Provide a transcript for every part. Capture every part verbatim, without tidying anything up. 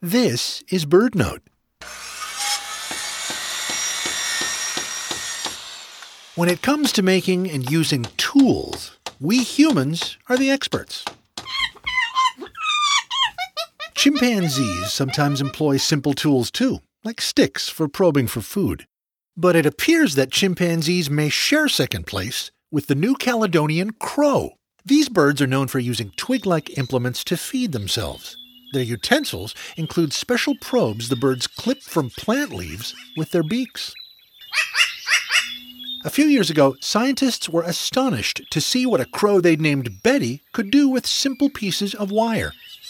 This is BirdNote. When it comes to making and using tools, we humans are the experts. Chimpanzees sometimes employ simple tools too, like sticks for probing for food. But it appears that chimpanzees may share second place with the New Caledonian crow. These birds are known for using twig-like implements to feed themselves. Their utensils include special probes the birds clip from plant leaves with their beaks. A few years ago, scientists were astonished to see what a crow they'd named Betty could do with simple pieces of wire.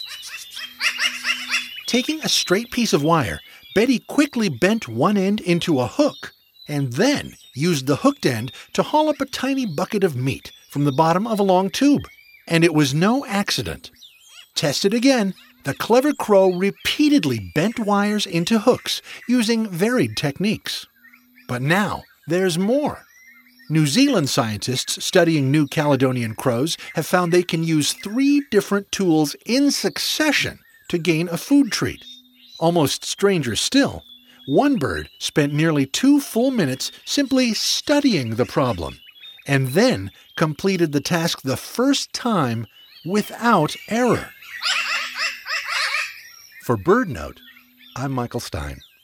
Taking a straight piece of wire, Betty quickly bent one end into a hook and then used the hooked end to haul up a tiny bucket of meat from the bottom of a long tube. And it was no accident. Tested again, the clever crow repeatedly bent wires into hooks using varied techniques. But now, there's more. New Zealand scientists studying New Caledonian crows have found they can use three different tools in succession to gain a food treat. Almost stranger still, one bird spent nearly two full minutes simply studying the problem, and then completed the task the first time without error. For BirdNote, I'm Michael Stein.